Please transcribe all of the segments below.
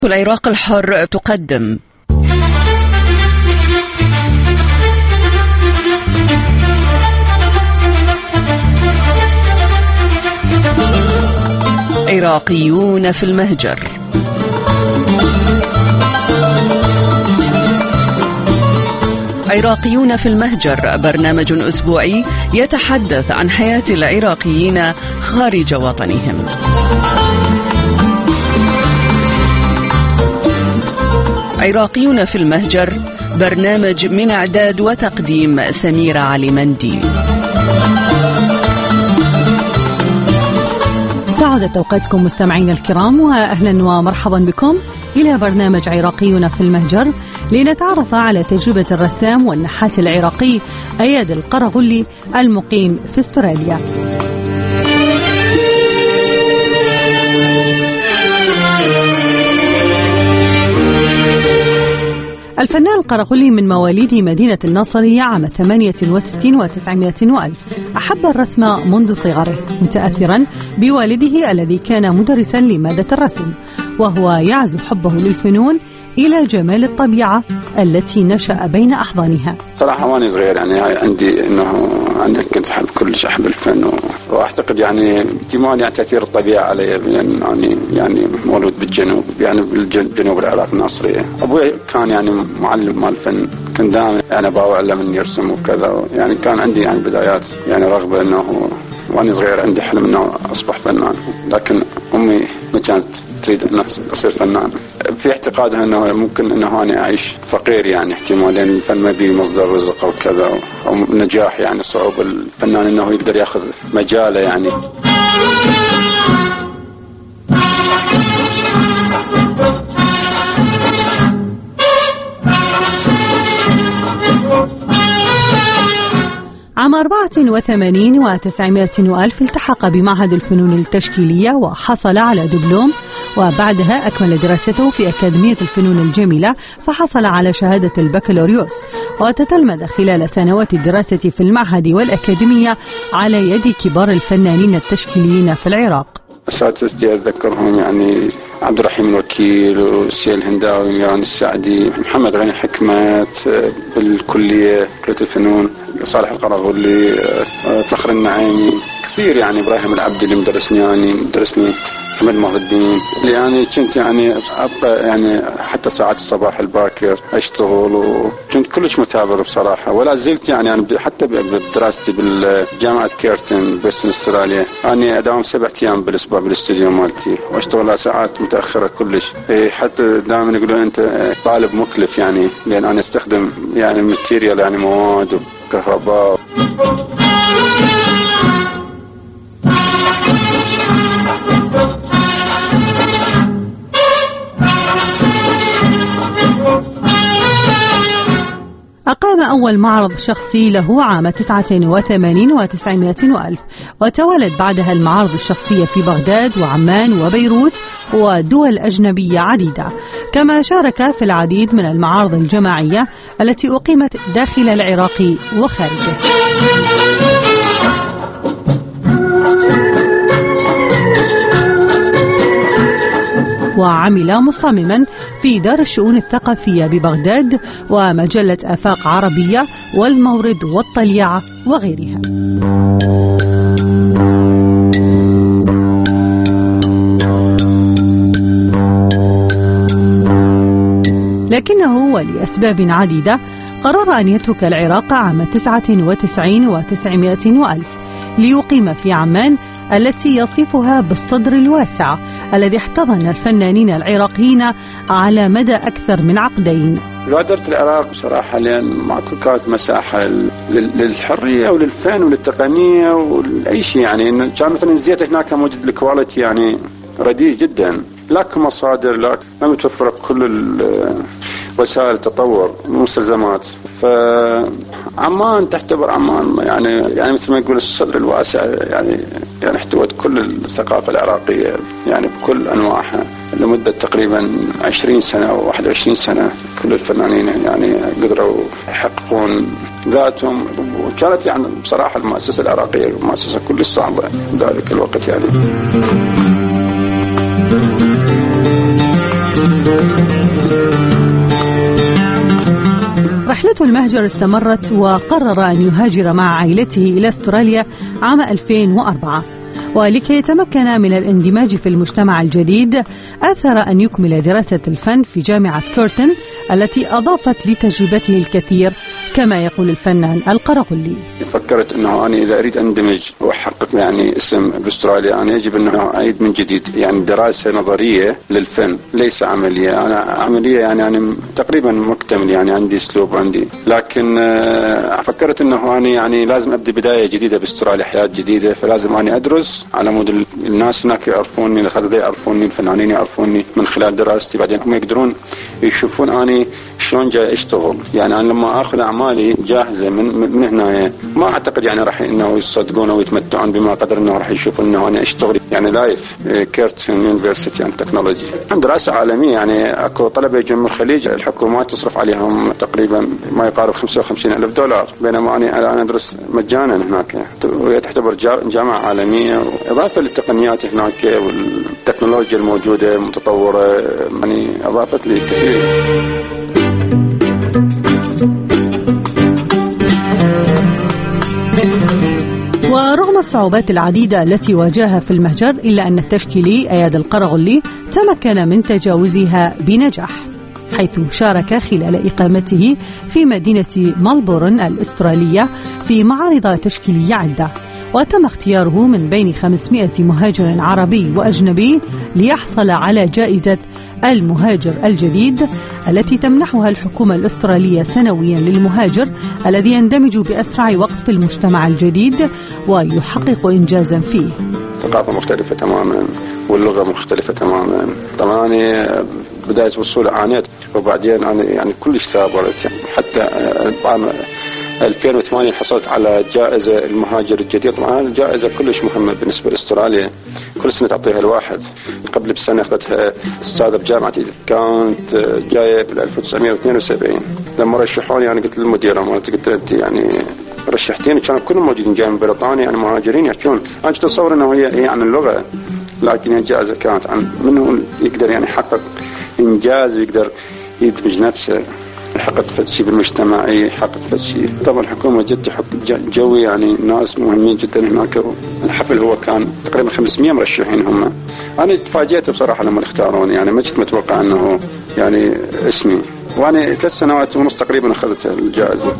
العراق الحر تقدم عراقيون في المهجر. عراقيون في المهجر برنامج أسبوعي يتحدث عن حياة العراقيين خارج وطنهم. عراقيون في المهجر برنامج من إعداد وتقديم سميرة علي منديل. سعادة أوقاتكم مستمعينا الكرام، وأهلا ومرحبا بكم إلى برنامج عراقيون في المهجر، لنتعرف على تجربة الرسام والنحات العراقي أياد القرغلي المقيم في استراليا. الفنان القرغلي من مواليد مدينة الناصرية عام 68 و900 وألف. أحب الرسم منذ صغره، متأثرا بوالده الذي كان مدرسا لمادة الرسم، وهو يعزو حبه للفنون إلى جمال الطبيعة التي نشأ بين أحضانها. صراحة وأنا صغير عندي كنت أحب كلش أحب الفن، وأعتقد احتمال تأثير الطبيعة علي، يعني مولود بالجنوب، بالجنوب العراق الناصرية. أبوي كان معلم مال الفن، كان دائما أبا علمني يرسم وكذا، كان عندي بدايات رغبة إنه وأنا صغير عندي حلم إنه أصبح فنان، لكن أمي ما كانت تريد أن أصير فنان، في اعتقادها أنه ممكن أنه أنا أعيش فقير، احتمال لأن الفن ما بيه مصدر رزق أو كذا أو نجاح، صعوبة الفنان أنه يقدر يأخذ مجاله عام 84 و900 وألف التحق بمعهد الفنون التشكيلية وحصل على دبلوم، وبعدها أكمل دراسته في أكاديمية الفنون الجميلة فحصل على شهادة البكالوريوس، وتتلمذ خلال سنوات الدراسة في المعهد والأكاديمية على يد كبار الفنانين التشكيليين في العراق. أساتذتي أتذكرهم عبد الرحيم الوكيل وسيل الهنداوي، السعدي، محمد غني حكمت بالكلية كلية الفنون، صالح القرغلي، فخر النعيمي، كثير إبراهيم العبدي اللي مدرسني محمد مهر الدين، كنت أبقى حتى ساعات الصباح الباكر أشتغل، وكنت كلش متابر بصراحة، ولا زلت حتى بدراستي بالجامعة كيرتن بوستن استراليا، أداوم 7 أيام بالأسبوع بالاستوديو مالتي، وأشتغل ساعات متأخرة كلش، حتى دائما يقولون أنت طالب مكلف، لأن أنا أستخدم ماتيريال مواد وكهرباء. أقام أول معرض شخصي له عام 89 و900 وألف، وتوالت بعدها المعارض الشخصية في بغداد وعمان وبيروت ودول أجنبية عديدة، كما شارك في العديد من المعارض الجماعية التي أقيمت داخل العراق وخارجه. وعمل مصمما في دار الشؤون الثقافية ببغداد ومجلة آفاق عربية والمورد والطليعة وغيرها. لكنه ولأسباب عديدة قرر أن يترك العراق عام 99 و900 وألف ليقيم في عمان، التي يصفها بالصدر الواسع الذي احتضن الفنانين العراقيين على مدى أكثر من عقدين. غادرت العراق بصراحة لأن ماكو كانت مساحة للحرية وللفن وللتقنية ولأي شيء، كان مثلا الزيت هناك موجود الكواليتي رديء جدا، لكن مصادر ما متوفرة كل وسائل التطور والمستلزمات، فعمان تعتبر عمان مثل ما يقول الصدر الواسع، احتوت كل الثقافة العراقية بكل أنواعها لمدة تقريبا 20 سنة أو 21 سنة. كل الفنانين قدروا يحققون ذاتهم، وكانت بصراحة المؤسسة العراقية مؤسسة كل صعبة ذلك الوقت رحلته المهجر استمرت وقرر أن يهاجر مع عائلته إلى أستراليا عام 2004. ولكي يتمكن من الاندماج في المجتمع الجديد آثر أن يكمل دراسة الفن في جامعة كورتن التي أضافت لتجربته الكثير كما يقول الفنان القرغلي. فكرت أنه أنا إذا أريد أندمج وأحقق يعني اسم بأستراليا أنا يجب أنه أعيد من جديد يعني دراسة نظرية للفن ليس عملية. أنا عملية يعني تقريبا مكتمل يعني عندي أسلوب عندي، لكن فكرت أنه أنا يعني لازم أبدأ بداية جديدة بأستراليا، حياة جديدة، فلازم أنا أدرس على مود الناس هناك يعرفوني، الخريطة يعرفوني، الفنانين يعرفوني من خلال دراستي، بعدين هم يقدرون يشوفون أنا شلون جاي أشتغل. يعني أنا لما أخذ أعمالي جاهزة من هنا ما أعتقد يعني راح إنه يصدقون أو يتمتعون بما قدر إنه راح يشوفون إنه أنا أشتغل يعني لايف كيرتن يونيفرسيتي عن تكنولوجي. عن دراسة عالمية يعني أكو طلبة يجون من الخليج الحكومات تصرف عليهم تقريبا ما يقارب $55,000 بينما أنا أدرس مجانا هناك، وهي تعتبر جامعة عالمية. إضافة للتقنيات هناك والتكنولوجيا الموجودة متطورة يعني أضافت لي كثير. ورغم الصعوبات العديدة التي واجهها في المهجر إلا أن التشكيلي أياد القرغلي تمكن من تجاوزها بنجاح، حيث شارك خلال إقامته في مدينة ملبورن الأسترالية في معارض تشكيلية عدة، وتم اختياره من بين 500 مهاجر عربي وأجنبي ليحصل على جائزة المهاجر الجديد التي تمنحها الحكومة الأسترالية سنويا للمهاجر الذي يندمج بأسرع وقت في المجتمع الجديد ويحقق إنجازا فيه. ثقافة مختلفة تماما واللغة مختلفة تماما. طبعا أنا بداية وصول عانيت وبعدين أنا يعني كلش ثابرت، حتى عام 2008 حصلت على جائزة المهاجر الجديد. طبعا الجائزة كلش مهمة بالنسبة لأستراليا، كل سنة تعطيها الواحد. قبل بسنة أخذتها أستاذة بجامعة كانت جاية بال 1972 لما رشحوني أنا قلت للمديرة مالتي قلت يعني رشحتيني، كانوا كلهم موجودين جاي من بريطانيا أنا مهاجرين يحكون. أنا كنت أتصور أنه هي عن اللغة، لكن الجائزة كانت عن منه يقدر يعني يحقق إنجاز ويقدر يدمج نفسه، يحقق شيء بالمجتمع، يحقق شيء. طبعا الحكومة جت جوي يعني ناس مهمين جدا هناك. الحفل هو كان تقريبا 500 مرشحين هم. أنا تفاجأت بصراحة لما اختاروني، يعني ما كنت متوقع أنه يعني اسمي، وأنا 3 سنوات ونص تقريبا أخذت الجائزة.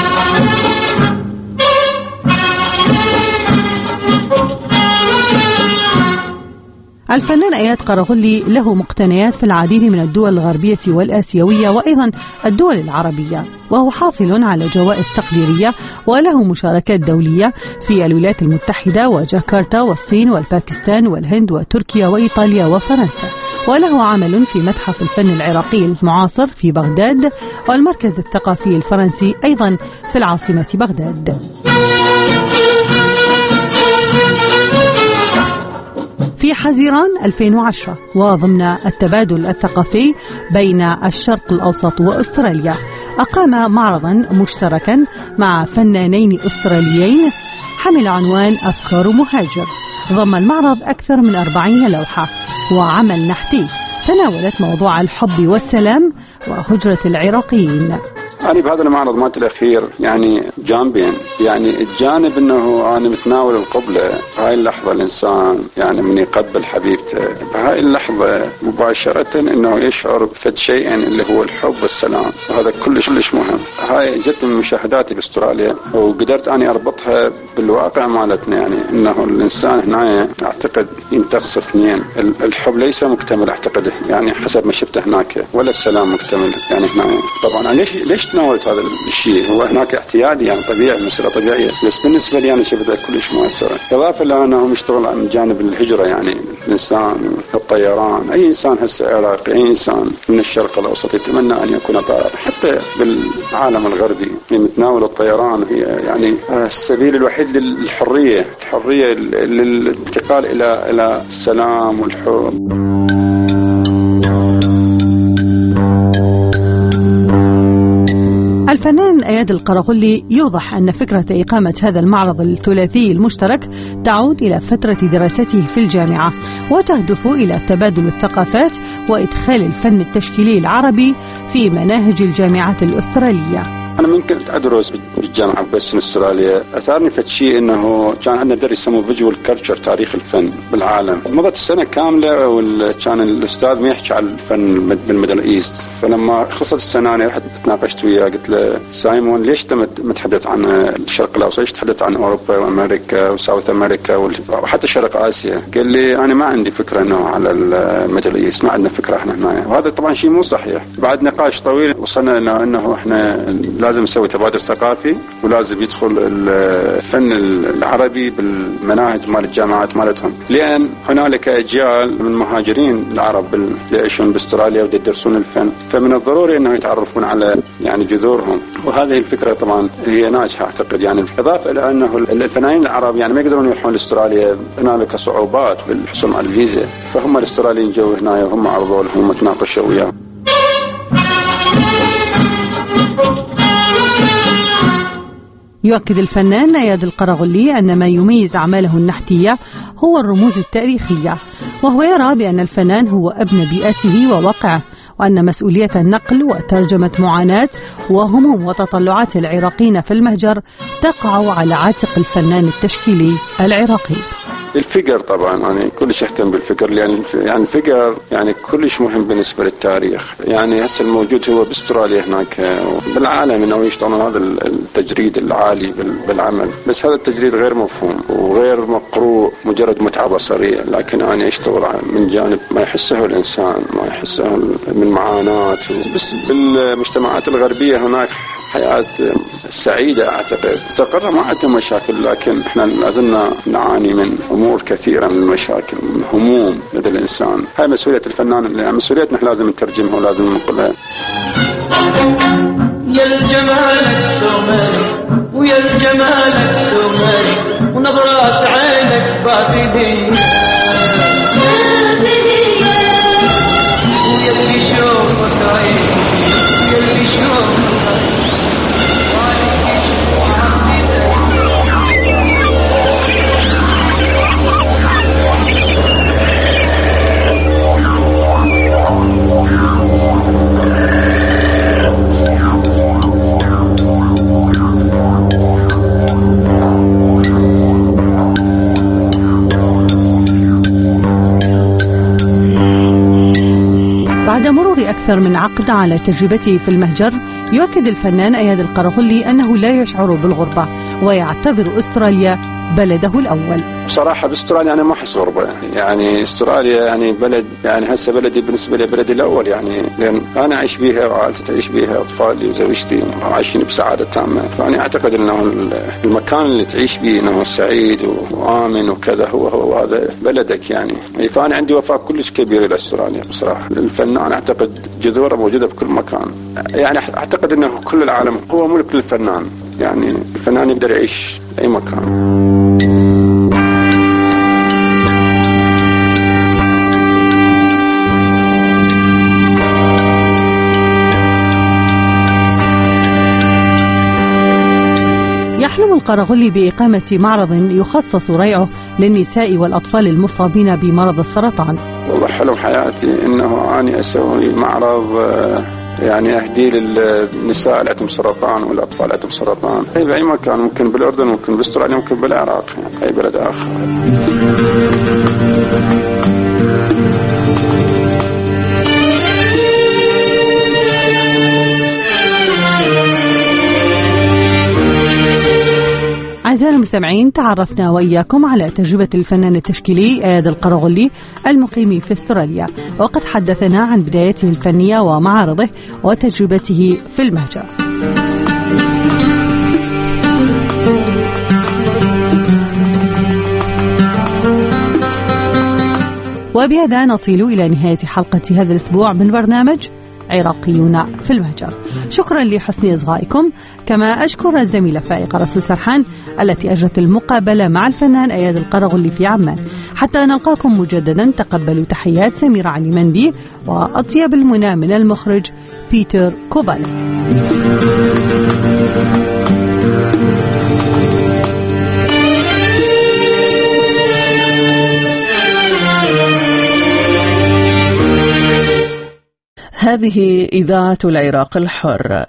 الفنان أياد قرغلي له مقتنيات في العديد من الدول الغربية والآسيوية وأيضا الدول العربية، وهو حاصل على جوائز تقديرية وله مشاركات دولية في الولايات المتحدة وجاكرتا والصين والباكستان والهند وتركيا وإيطاليا وفرنسا، وله عمل في متحف الفن العراقي المعاصر في بغداد والمركز الثقافي الفرنسي أيضا في العاصمة بغداد. في حزيران 2010 وضمن التبادل الثقافي بين الشرق الأوسط وأستراليا أقام معرضا مشتركا مع فنانين أستراليين حمل عنوان أفكار مهاجر. ضم المعرض أكثر من 40 لوحة وعمل نحتي تناولت موضوع الحب والسلام وهجرة العراقيين. أنا بهذا المعرض مالت الأخير يعني جانبين، يعني الجانب أنه أنا متناول القبلة. هاي اللحظة الإنسان يعني من يقبل حبيبته بهاي اللحظة مباشرة أنه يشعر بفد شيء اللي هو الحب والسلام، وهذا كلش مهم. هاي جت من مشاهداتي بأستراليا وقدرت أني أربطها بالواقع مالتنا، يعني أنه الإنسان هنا أعتقد ينتقص اثنين. الحب ليس مكتمل أعتقد يعني حسب ما شفته هناك، ولا السلام مكتمل يعني هنا. طبعا ليش تناولت هذا الشيء؟ هو هناك اعتيادي يعني طبيعي، مسألة طبيعية، بس بالنسبة لي أنا شفتها كلش مؤثرة. إضافة لأنه يشتغل عن جانب الهجرة، يعني الإنسان الطيران، أي إنسان هسه عراقي، أي إنسان من الشرق الأوسط يتمنى أن يكون طائر. حتى بالعالم الغربي متناول الطيران هي يعني السبيل الوحيد للحرية، الحرية للانتقال إلى السلام والحب. الفنان أياد القرغلي يوضح أن فكرة إقامة هذا المعرض الثلاثي المشترك تعود إلى فترة دراسته في الجامعة، وتهدف إلى تبادل الثقافات وإدخال الفن التشكيلي العربي في مناهج الجامعات الأسترالية. أنا من كنت أدرس بالجامعة بس أستراليا أثارني شيء إنه كان عندنا درس يسموه فيجوال كلتشر، تاريخ الفن بالعالم. مضت السنة كاملة وكان الأستاذ ما يحكي عن الفن بالميدل إيست، فلما خلصت السنة أنا رحت تناقشت وياه قلت له سايمون ليش متحدث عن الشرق الأوسط، ليش تحدث عن أوروبا وأمريكا وساوث أمريكا وحتى شرق آسيا؟ قال لي أنا ما عندي فكرة إنه على الميدل إيست، ما عندنا فكرة إحنا هنا. وهذا طبعا شيء مو صحيح. بعد نقاش طويل وصلنا إنه إحنا لازم نسوي تبادل ثقافي، ولازم يدخل الفن العربي بالمناهج مال الجامعات مالتهم، لأن هنالك أجيال من مهاجرين العرب اللي يعيشون باستراليا ويدرسون الفن، فمن الضروري أنه يتعرفون على يعني جذورهم. وهذه الفكرة طبعا هي ناجحة أعتقد. يعني إضافة إلى أنه الفنانين العرب يعني ما يقدرون يروحون لاستراليا، هنالك صعوبات بالحصول على الفيزا، فهم الاستراليين جو هنا وهم عرضوا لهم وتناقشوا وياهم. يؤكد الفنان أياد القرغلي أن ما يميز أعماله النحتية هو الرموز التاريخية، وهو يرى بأن الفنان هو ابن بيئته وواقعه، وأن مسؤولية النقل وترجمة معاناة وهموم وتطلعات العراقيين في المهجر تقع على عاتق الفنان التشكيلي العراقي. الفقر طبعا يعني كلش يهتم بالفقر، يعني الفقر يعني كلش مهم بالنسبه للتاريخ. يعني هسه الموجود هو باستراليا هناك بالعالم انه يشتغلون هذا التجريد العالي بالعمل، بس هذا التجريد غير مفهوم وغير مقروء، مجرد متعه بصريه، لكن انا يشتغل من جانب ما يحسه الانسان، ما يحسه من معاناه. بس بالمجتمعات الغربيه هناك حياة سعيدة أعتقد، استقر ما عندنا مشاكل، لكن إحنا لازلنا نعاني من أمور كثيرة من المشاكل، من هموم لدى الإنسان. هاي مسؤولية الفنان، يعني مسؤوليتنا إحنا لازم نترجمها ولازم ننقلها. يا الجمالك سومري ويا الجمالك سومري ونظرات عينك بابلية ويا اللي شوفك عيني ويا اللي شوفك بعد مرور أكثر من عقد على تجربته في المهجر، يؤكد الفنان أياد القرغلي أنه لا يشعر بالغربة ويعتبر أستراليا بلده الأول. بصراحة باستراليا أنا ما أحس غربة، يعني استراليا يعني بلد، يعني هسه بلدي بالنسبة لي بلدي الأول، يعني لأن أنا أعيش بيها وعائلتي تعيش بيها، أطفالي وزوجتي عايشين بسعادة تامة. فأنا أعتقد أنه المكان اللي تعيش به أنه سعيد وآمن وكذا هو هذا بلدك يعني. فأنا عندي وفاء كلش كبير إلى استراليا بصراحة. الفنان أعتقد جذوره موجودة بكل مكان، يعني أعتقد أنه كل العالم هو ملك للفنان، يعني الفنان يقدر يعيش أي مكان. يحلم القرغلي بإقامة معرض يخصص ريعه للنساء والأطفال المصابين بمرض السرطان. والله حلم حياتي إنه أنا أسوي معرض يعني أهدي للنساء اللي عندهم سرطان والأطفال اللي عندهم سرطان، أي بأي مكان، ممكن بالأردن، ممكن باستراليا، ممكن بالعراق، يعني أي بلد آخر. أعزائنا المستمعين، تعرفنا وإياكم على تجربة الفنان التشكيلي أياد القرغلي المقيم في استراليا، وقد حدثنا عن بدايته الفنية ومعارضه وتجربته في المهجر. وبهذا نصل إلى نهاية حلقة هذا الأسبوع من برنامج عراقيون في المهجر. شكرا لحسن إصغائكم، كما أشكر الزميلة فائقة رسول سرحان التي أجرت المقابلة مع الفنان أياد القرغلي في عمان. حتى نلقاكم مجددا، تقبلوا تحيات سميرة علي مندي وأطيب المنى من المخرج بيتر كوبالا. هذه إذاعة العراق الحر.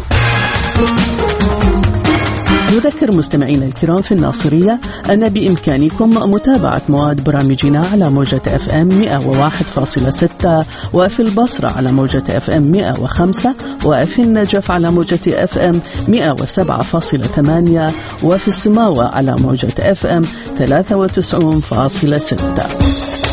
نذكر مستمعينا الكرام في الناصرية أن بإمكانكم متابعة مواد برامجنا على موجة FM 101.6، وفي البصرة على موجة FM 105، وفي النجف على موجة FM 107.8، وفي السماوة على موجة FM 93.6.